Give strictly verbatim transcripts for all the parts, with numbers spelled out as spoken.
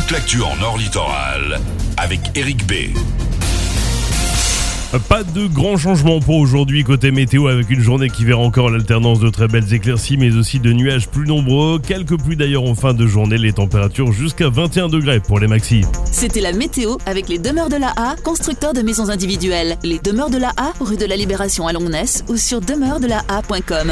toute l'actu en Nord Littoral avec Eric B. Pas de grands changements pour aujourd'hui côté météo, avec une journée qui verra encore l'alternance de très belles éclaircies mais aussi de nuages plus nombreux. Quelques pluies d'ailleurs en fin de journée, les températures jusqu'à vingt et un degrés pour les maxis. C'était la météo avec les Demeures de la A, constructeurs de maisons individuelles. Les Demeures de la A, rue de la Libération à Longnes ou sur demeures de la a point com.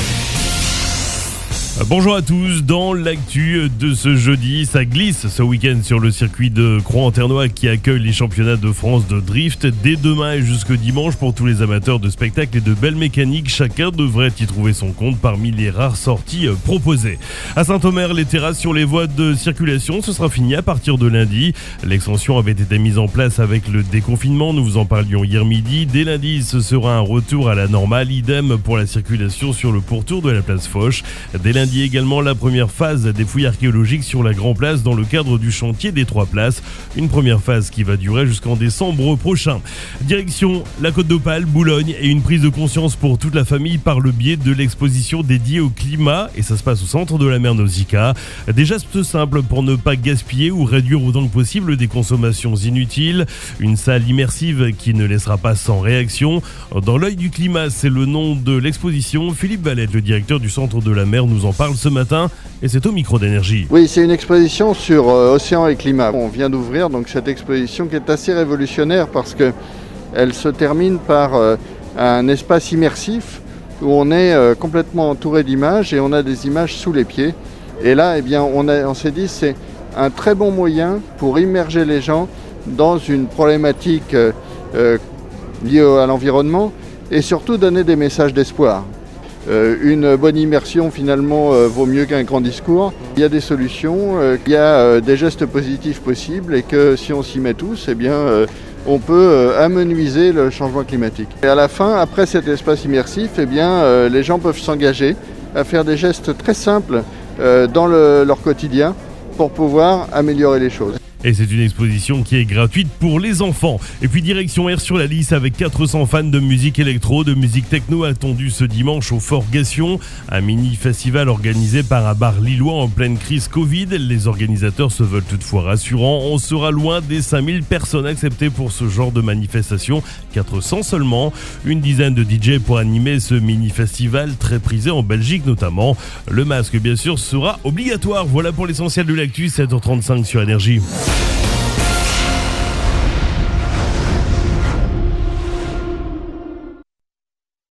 Bonjour à tous, dans l'actu de ce jeudi, ça glisse ce week-end sur le circuit de Croix-en-Ternois qui accueille les championnats de France de drift dès demain et jusque dimanche pour tous les amateurs de spectacles et de belles mécaniques. Chacun devrait y trouver son compte parmi les rares sorties proposées. À Saint-Omer, les terrasses sur les voies de circulation, ce sera fini à partir de lundi. L'extension avait été mise en place avec le déconfinement, nous vous en parlions hier midi. Dès lundi, ce sera un retour à la normale, idem pour la circulation sur le pourtour de la place Foch. Dès lundi également la première phase des fouilles archéologiques sur la Grand Place dans le cadre du chantier des Trois Places. Une première phase qui va durer jusqu'en décembre prochain. Direction la Côte d'Opale, Boulogne et une prise de conscience pour toute la famille par le biais de l'exposition dédiée au climat. Et ça se passe au centre de la mer Nausicaa. Des gestes simples pour ne pas gaspiller ou réduire autant que possible des consommations inutiles. Une salle immersive qui ne laissera pas sans réaction. Dans l'œil du climat, c'est le nom de l'exposition. Philippe Valette, le directeur du centre de la mer, nous en parle ce matin et c'est au micro d'énergie. Oui, c'est une exposition sur euh, océan et climat. On vient d'ouvrir donc cette exposition qui est assez révolutionnaire parce que elle se termine par euh, un espace immersif où on est euh, complètement entouré d'images et on a des images sous les pieds. Et là, eh bien, on, a, on s'est dit c'est un très bon moyen pour immerger les gens dans une problématique euh, euh, liée à l'environnement et surtout donner des messages d'espoir. Euh, une bonne immersion finalement euh, vaut mieux qu'un grand discours. Il y a des solutions, euh, il y a euh, des gestes positifs possibles et que si on s'y met tous, eh bien, euh, on peut euh, amenuiser le changement climatique. Et à la fin, après cet espace immersif, eh bien, euh, les gens peuvent s'engager à faire des gestes très simples euh, dans le, leur quotidien pour pouvoir améliorer les choses. Et c'est une exposition qui est gratuite pour les enfants. Et puis direction Air sur la Lys avec quatre cents fans de musique électro, de musique techno attendus ce dimanche au Fort Gation. Un mini-festival organisé par un bar lillois en pleine crise Covid. Les organisateurs se veulent toutefois rassurants. On sera loin des cinq mille personnes acceptées pour ce genre de manifestation. quatre cents seulement. Une dizaine de D J pour animer ce mini-festival très prisé en Belgique notamment. Le masque bien sûr sera obligatoire. Voilà pour l'essentiel de l'actu, sept heures trente-cinq sur Énergie.